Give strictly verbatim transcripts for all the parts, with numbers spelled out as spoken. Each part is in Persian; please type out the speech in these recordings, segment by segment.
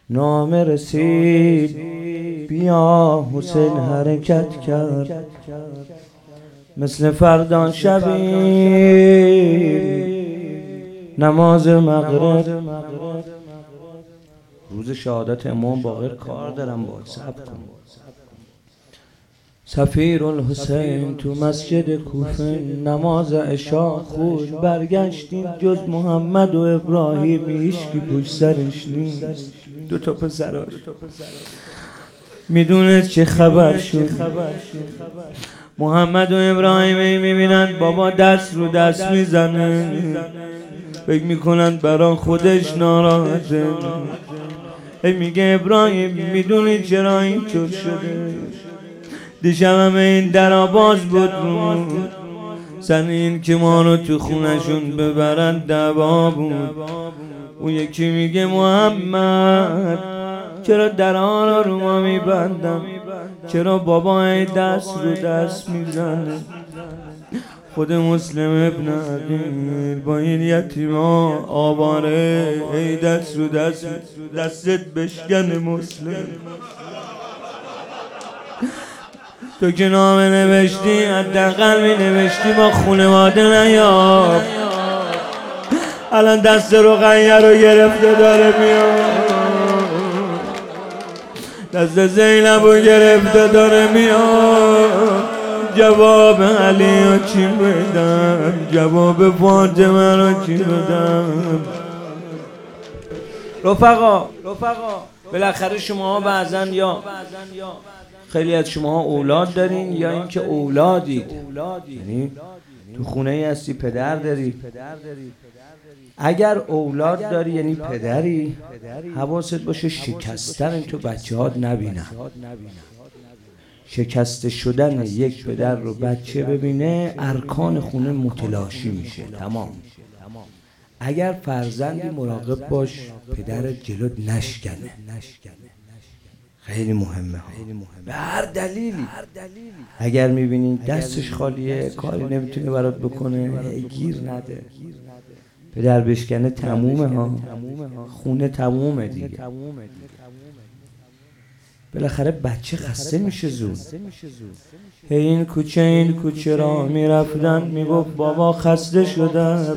نامه رسید بیا حسین حرکت کرد، مثل فردا شبی نماز مغرب. روز شهادت امام باقر کار دارم، باید صبر کن. سفیر الحسین تو مسجد کوفه نماز عشا خود برگشتیم، جز محمد و ابراهیم هیچکی پشت سرش نیست. دو تا پسراش میدونه چه خبر شد. محمد و ابراهیم میبینند بابا دست رو دست میزنه، فکر میکنند برای خودش ناراحته. ای میگه ابراهیم میدونی چرا اینطور شده؟ دیشب همه این درا باز بود سن این که ما رو تو خونشون ببرن دعوا بود. اون یکی میگه محمد چرا درا رو رو ما میبندم، چرا بابا ای دست رو دست میزنه؟ خود مسلم ابن عقیل با این یتیما آواره ای دست رو دست دستت بشکن مسلم. تو که نامه نوشتی حداقل می نوشتی با خونواده نیاب. الان دست رقیه رو گرفته داره میاد، دست زینب رو گرفته داره میاد. جواب علی رو چی بدم؟ جواب فاطمه رو چی بدم؟ رفقا رفقا بالاخره شما بعضن یا خیلی از شما اولاد دارین یا اینکه اولادید، یعنی تو خونه ای هستی پدر داری. اگر اولاد داری یعنی پدری، حواست باشه شکستن تو بچه هات نبینن. شکسته شدن یک پدر رو بچه ببینه ارکان خونه متلاشی میشه، تمام. اگر فرزندی مراقب باش پدرت جلوت نشکنه، خیلی مهمه ها. به هر دلیلی اگر میبینین دستش خالیه کاری نمیتونه برات بکنه گیر نده، پدر بشکنه تمومه ها، خونه تمومه دیگه. بالاخره بچه خسته میشه زود. این کوچه این کوچه را میرفتن میگفت بابا خسته شدم،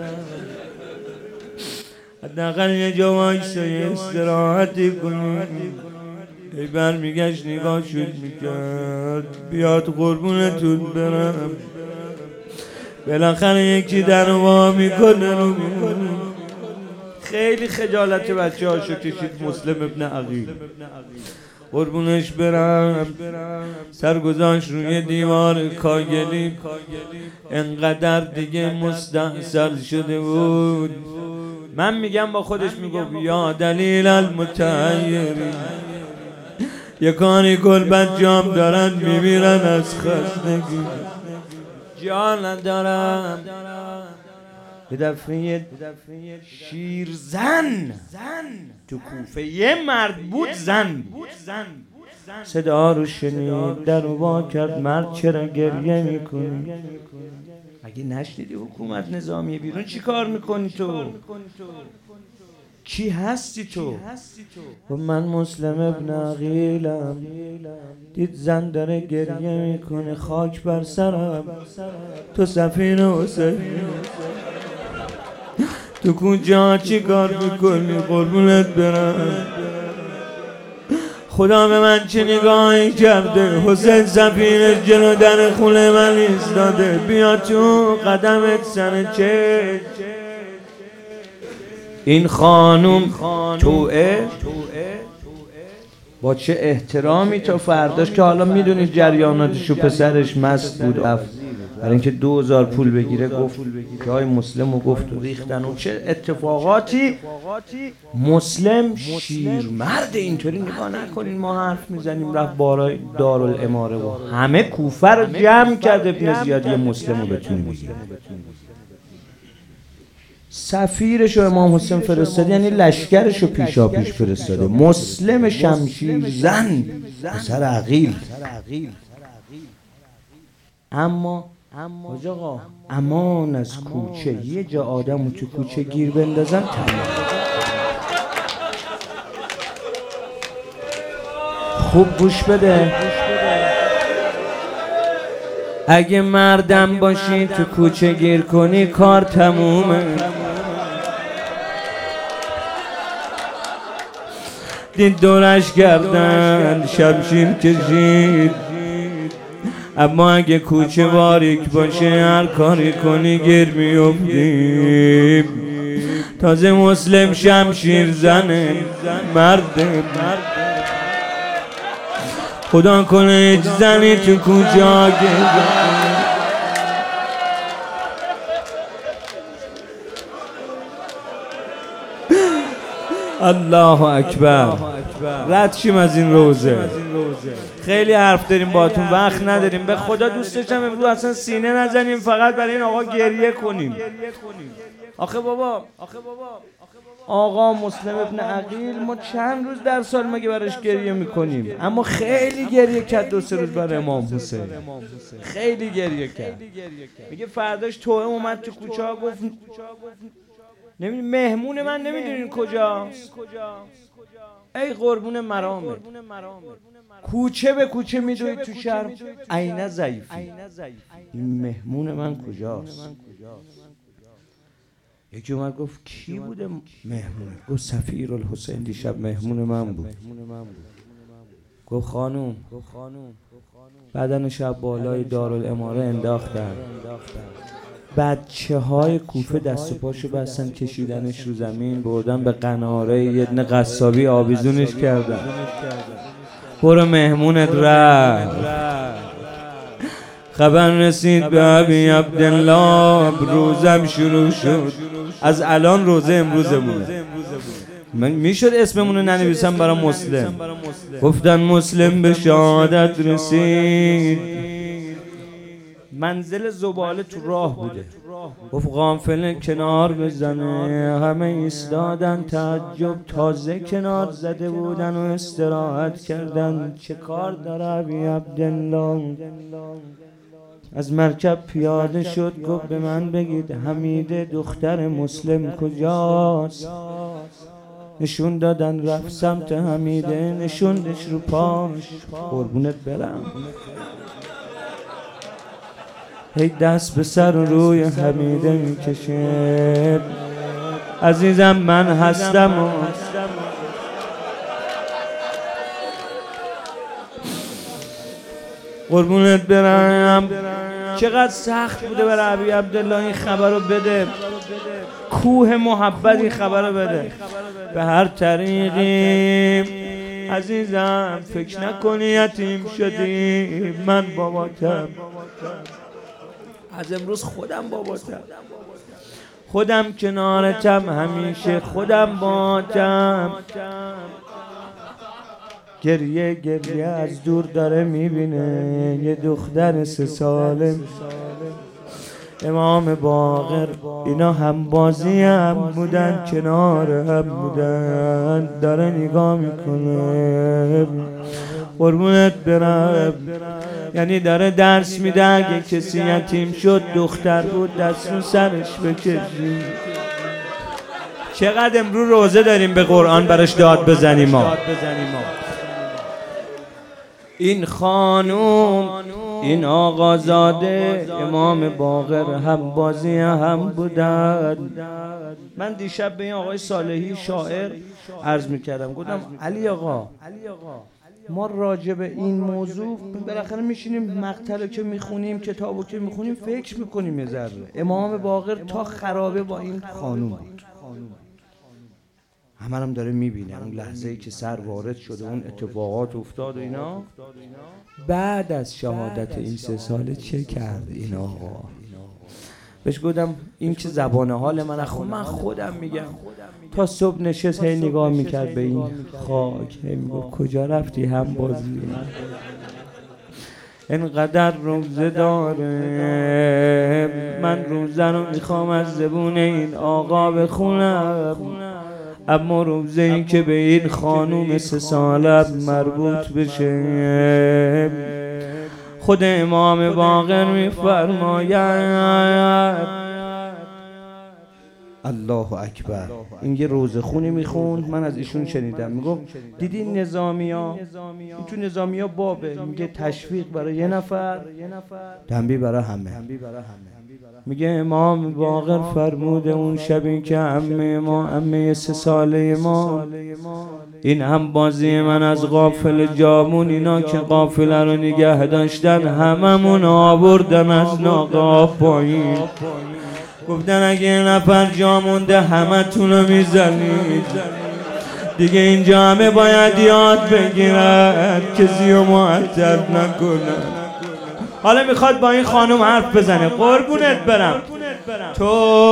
حداقل یه جا وایسا یه استراحتی کنیم. ای برمیگشت نگاه شد میکرد بیاد قربونتون برم. بالاخره یکی در وا میکنه رو میکنه. خیلی خجالت بچه هاشو کشید مسلم ابن عقیل، قربونش برم. سرگذاشت روی دیوار کاگلی، انقدر دیگه مستحصل شده بود. من میگم با خودش میگفت یا دلیل المتحیری، یه کاری کل بچه‌ام دارن میمیرن از خستگی، جان ندارم. به دفعه شیرزن تو کوفه یه مرد بود، زن بود، صدا رو شنید در رو وا کرد. مرد چرا گریه میکنی؟ اگه نشنیدی حکومت نظامی بیرون چی کار میکنی تو؟ کی هستی تو؟ و من مسلم ابن عقیلم. دید زن داره گریه میکنه، خاک بر سرم. تو سفیر حسین تو کجا چی کار میکنی؟ قربونت برم. خدا به من چه نگاهی کرده؟ حسین سفیر جلو در خونه من ایستاده، بیا تو قدمت سر چه این خانوم توئه با چه احترامی تا فرداش که حالا میدونید جریاناتشو، پسرش مست بود برای اینکه دو هزار پول بگیره گفت که های مسلم رو گفت و ریختن و چه اتفاقاتی. مسلم شیرمرد اینطوری نگاه نکنین ما حرف میزنیم رفت بارای دارالاماره و همه کوفه رو جمع کرد ابن زیاد یه مسلم رو بتونه بگیره. سفیرشو امام حسین فرستاده، یعنی لشکرشو پیشا پیش فرستاده. مسلم شمشیر زن پسر عقیل. اما حاج آقا امان از کوچه، یه جا آدمو تو کوچه گیر بندازن تمام. خوب گوش بده. اگه مردم باشی تو کوچه گیر کنی کار تمومه. دید دورش گردن شمشیر کشید، اما اگه کوچه باریک باشه هر کاری کنی گیر میافتیم. تازه مسلم شمشیر زنه مرده، خدا کنه هیچ زنی تو کوچه ها الله اکبر. رد شیم از این روزه. خیلی حرف داریم باتون، وقت نداریم. به خدا دوست داشتم امروز اصلا سینه نزنیم، فقط برای این آقا گریه کنیم. آخه بابا آقا مسلم ابن عقیل ما چند روز در سال مگه براش گریه میکنیم؟ اما خیلی گریه کرد دو سه روز برای امام حسین، خیلی گریه کرد. میگه فرداش توهم اومد تو کوچه ها، گفت نمیدونی مهمون من نمیدونین کجاست؟ ای قربون مرامه، کوچه به کوچه میدوید تو شهر عینه ضعیفی، این مهمون من کجاست؟ یکی اومد گفت کی بوده مهمون؟ گفت سفیر الحسین دیشب مهمون من بود. گفت خانوم بدن شب بالای دارالاماره انداختن، بچه های کوفه دست و پاشو بستن کشیدنش رو زمین، بردن به قناره یه دونه قصابی آویزونش کردن. برو مهمونت رفت. خبر رسید به ابی عبدالله، روزم شروع شد. از الان روزه امروزمونه. من میشد اسممونو ننویسم برای مسلم. گفتن مسلم به شهادت رسید، منزل زباله تو راه بوده. گفت غافل کنار بزنه، همه ایستادن تعجب، تازه کنار زده بودن و استراحت کردن. چه کار داره ابی عبدالله؟ از مرکب پیاده شد، گفت به من بگید حمیده دختر مسلم کجاست؟ نشون دادن، رفت سمت حمیده، نشوندش رو پاش. قربونت برم. هی دست به سر روی حمیده میکشه. عزیزم من هستم و قربونت برم. چقدر سخت بوده برای ابی عبدالله این خبر رو بده، کوه محبت این خبر رو بده. به هر طریقی عزیزم فکر نکنی یتیم شدی، من باباتم. از امروز خودم باباتم، خودم کنارتم، همیشه خودم باتم. گریه گریه از دور داره میبینه یه دختر سه ساله. امام باقر اینا هم بازی هم بودن، کنار هم بودن، داره نگاه میکنه. قربونت برم. یعنی داره درس میده اگه کسی یتیم شد دختر بود دست رو سرش بکشی. چقدر امروز روزه داریم به قرآن براش داد بزنیم ما. این خانوم این آقازاده امام باقر هم بازی هم بودن. من دیشب به این آقای صالحی شاعر عرض میکردم، گفتم علی آقا ما راجع به این موضوع بالاخره میشینیم مقتلو که میخونیم کتابو که میخونیم فکر میکنیم یه ذره. امام باقر تا خرابه با این خانوم بود، همه هم داره میبینه اون لحظه ای که سر وارد شده، اون اتفاقات افتاد و اینا. بعد از شهادت این سه ساله چه کرد این آقا؟ بهش گفتم این که زبان حال من خود من خودم میگم. تا صبح نشست هی نگاه میکرد به این خاک، هی میگفت کجا رفتی هم بازی؟ اینقدر روزه داره، من روزه رو میخوام از زبون این آقا بخونم، اما روزه این که به این خانوم سه ساله مربوط بشه. خود امام باقر میفرماید الله اکبر. این یه روزخونی میخوند، من از ایشون شنیدم، میگفت دیدی نظامیا، این تو نظامیا بابه، میگه تشویق برای یه نفر تنبیه برای همه. میگه امام باقر فرموده اون شبی که عمه ما، عمه سه ساله ما، این هم بازی من از غافل جامون، اینا که قافله رو نگه داشتن هممون آوردن از ناقه پایین، گفتن اگه یه نفر جا مونده همه تونو میزنید دیگه، اینجا همه باید یاد بگیرن کسی رو معطل نکنن. حالا میخواد با این خانم حرف بزنه. قربونت برم، تو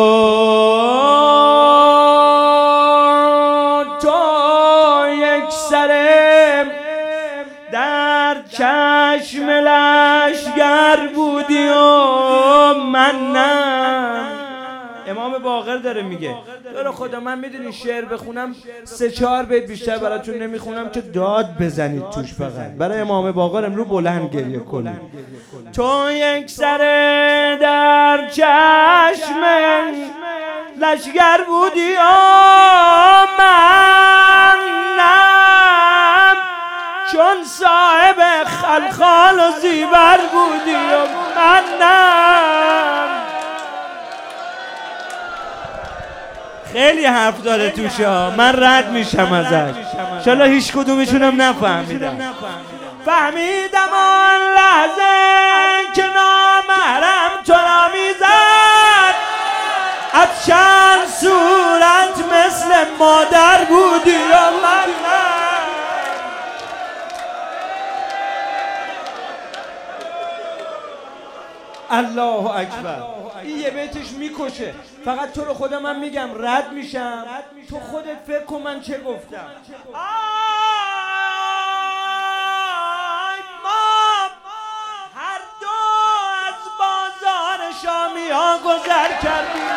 تو یک سره در چشم لشگر بودی و من نه. امام باقر داره میگه داره خدا من میدونی شعر بخونم سه چهار بیت بیشتر براتون نمیخونم که داد بزنید توش، فقط برای امام باقر امرو بلند گریه کنید. تو یک سره در چشم لشگر بودی و من نم، چون صاحب خلخال و زیبر بودی و من نم. خیلی حرف داره توش ها، من رد میشم ازش، انشالله هیچ کدومشونم نفهمیدم. فهمیدم آن لحظه که نامحرم تو را میزد، از چند صورت مثل مادر بودی و من نه. الله اکبر. این یه بیتش میکشه، فقط تو رو خودم من میگم رد میشم، تو خودت فکر کن من چه گفتم. آی ما هر دو از بازار شامی ها گذر کردیم.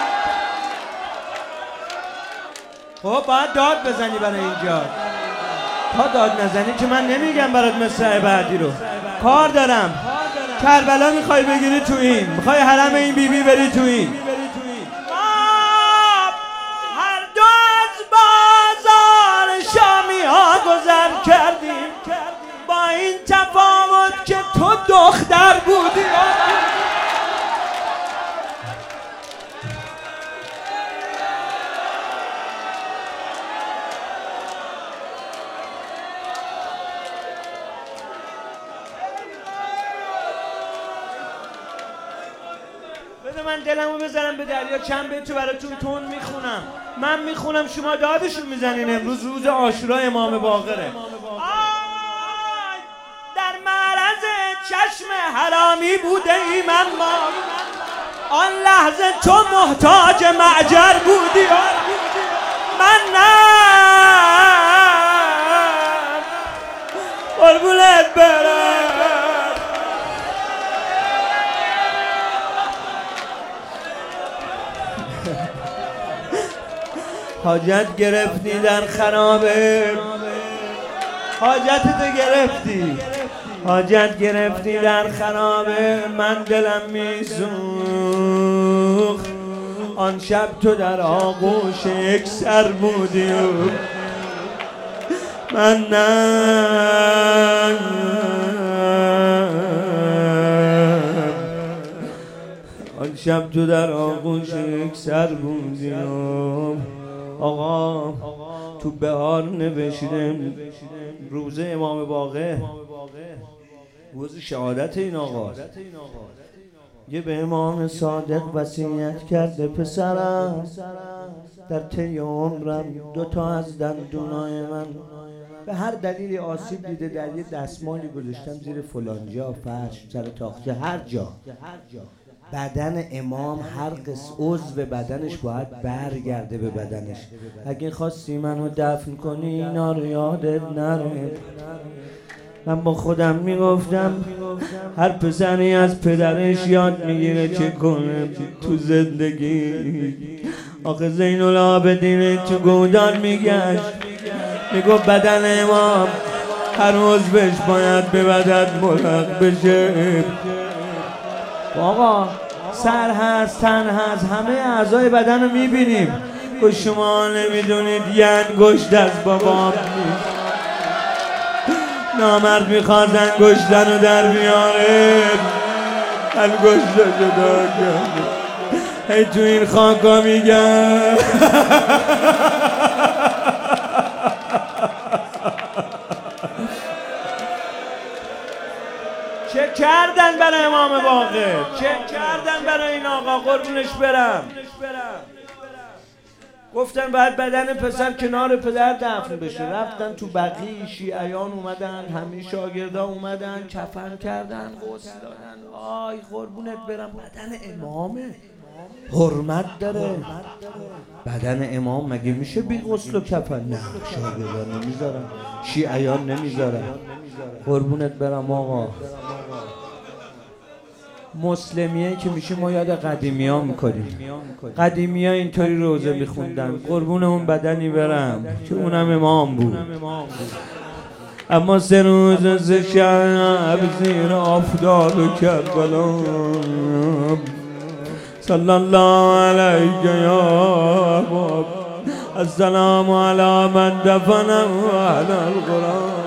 خب باید داد بزنی برای اینجا، تا داد نزنی که من نمیگم برات مصرع بعدی رو. کار دارم، کربلا میخوای بگیری تو این، میخوای حرم این بیبی بی بری تو این. ما هر دو از بازار شامی ها گذر کردیم، با این تفاوت که تو دختر بودی. بده من دلمو بذارم به دریا، چند بیت تو براتون تون میخونم. من میخونم شما دادشون میزنین. امروز روز عاشورا امام باقره. آی در معرض چشم حرامی بوده ایم، اما آن لحظه تو محتاج معجر بودی. من نه قربونت برم. حاجت گرفتی در خرابه، حاجتت گرفتی، حاجت گرفتی در خرابه. من دلم میسوخت آن شب تو در آغوش یک سر بودی و من نه. آن شب تو در آغوش یک سر بودی و آقا تو بهار نوشیدم روز امام باقر، روز شهادت این آقا. یه به امام صادق وصیت کرده پسرم در طی عمرم دو تا از دندونای من به هر دلیلی آسیب دیده، در یه دستمالی گذاشتم زیر فلانجا، فرش، سر تاقچه، هر جا. بدن امام هر قسم عضو بدنش باید برگرده به بدنش. اگه خواستی منو دفن کنی اینا رو یادت نره. من با خودم میگفتم هر پسری از پدرش یاد میگیره چه کنه تو زندگی. آخه زین العابدین تو گودال میگشت، میگفت بدن امام هر عضوش باید به بدن ملحق بشه. آقا سر هست، تن هست، همه اعضای بدن رو میبینیم. و شما نمیدونید یه انگشت از بابام نیست. نامرد میخواد انگشتن رو در بیاره، انگشت رو جدا کرده. هی تو این خاکا میگم چه کردن برای امام باقر؟ چه کردن برای این آقا؟ قربونش برم. گفتن باید بدن پسر کنار پدر دفن بشه. رفتن تو بقیع، شیعیان اومدن، همه شاگردان اومدن، کفن کردن، غسل دادن. آی قربونت برم، بدن امامه، حرمت داره. بدن امام مگه میشه بی غسل و کفن؟ نه، شاگردان نمیذارن، شیعیان نمیذارن. قربونت برم آقا. مسلمیه که میشه ما یاد قدیمی ها میکنیم. قدیمی ها اینطوری روزه میخوندن. قربون اون بدنی برم که اونم امام بود. اما سه روز سه شب زیر آفتاب کربلا، صلی الله علیه یا باب، السلام علی من دفنه و علی القرآن.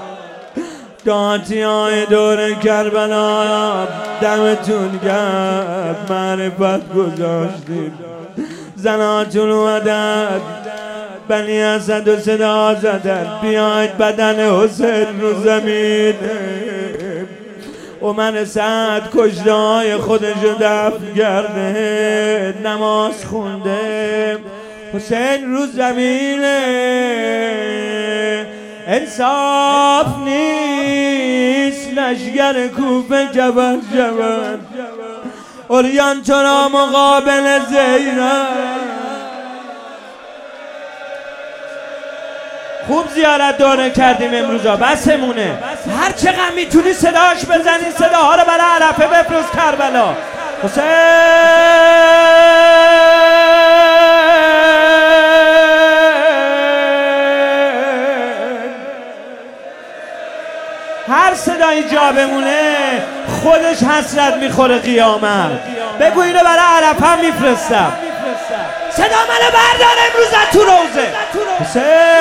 داتی های دور کربلا دمتون گرم، معرفت گذاشتید. زناتون اومدن، بنی اسد و صدا زدن بیاید بدن حسین رو زمین. عمر سعد کشته های خودش رو دفن کرده، نماز خونده، حسین رو زمینه. انصاف نیست لشگر کوفه جبر جبر، اوریان تو را مقابل زینب. خوب زیارت داره کردیم امروزا، بسمونه. هر چقدر میتونی صداش بزنی، صداها رو برای عرفه بفرست کربلا. حسین هر صدایی جا بمونه خودش حسرت میخوره قیامت. بگو اینو برای عرفه هم میفرستم. صدا منو بردار امروز تو روزه. حسین